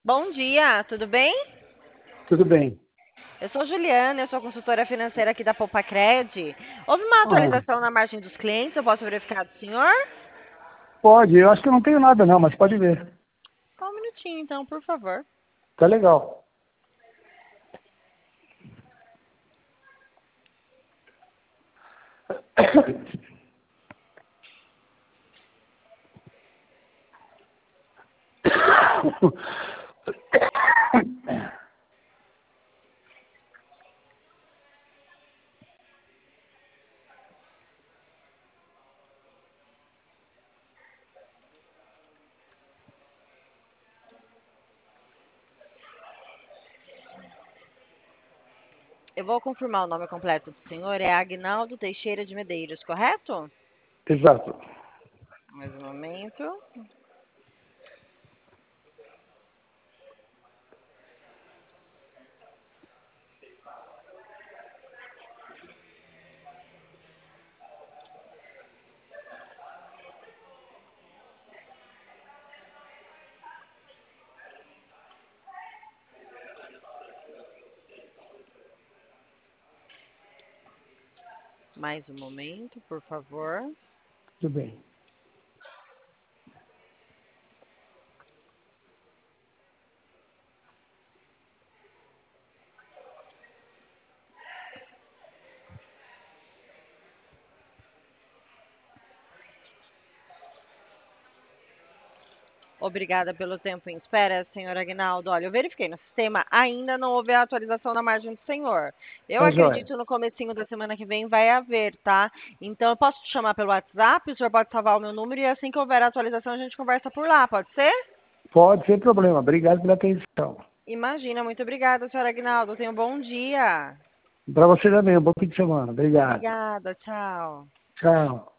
Bom dia, tudo bem? Tudo bem. Eu sou Juliana, eu sou consultora financeira aqui da Poupa-Cred. Houve uma Ah, atualização na margem dos clientes, eu posso verificar do senhor? pode, eu acho que eu não tenho nada não, mas pode ver. Só um minutinho, então, por favor. Tá legal. Eu vou confirmar o nome completo do senhor, é Agnaldo Teixeira de Medeiros, correto? Exato. Mais um momento. Mais um momento, por favor. Tudo bem. Obrigada pelo tempo em espera, senhor Agnaldo. Olha, eu verifiquei no sistema, ainda não houve a atualização na margem do senhor. Eu Tá joia. acredito no comecinho da semana que vem vai haver, tá? Então eu posso te chamar pelo WhatsApp, o senhor pode salvar o meu número e assim que houver a atualização a gente conversa por lá, pode ser? Pode, sem problema. Obrigado pela atenção. Imagina, muito obrigada, senhor Agnaldo. Tenha um bom dia. Para você também, um bom fim de semana. Obrigado. Obrigada, tchau. Tchau.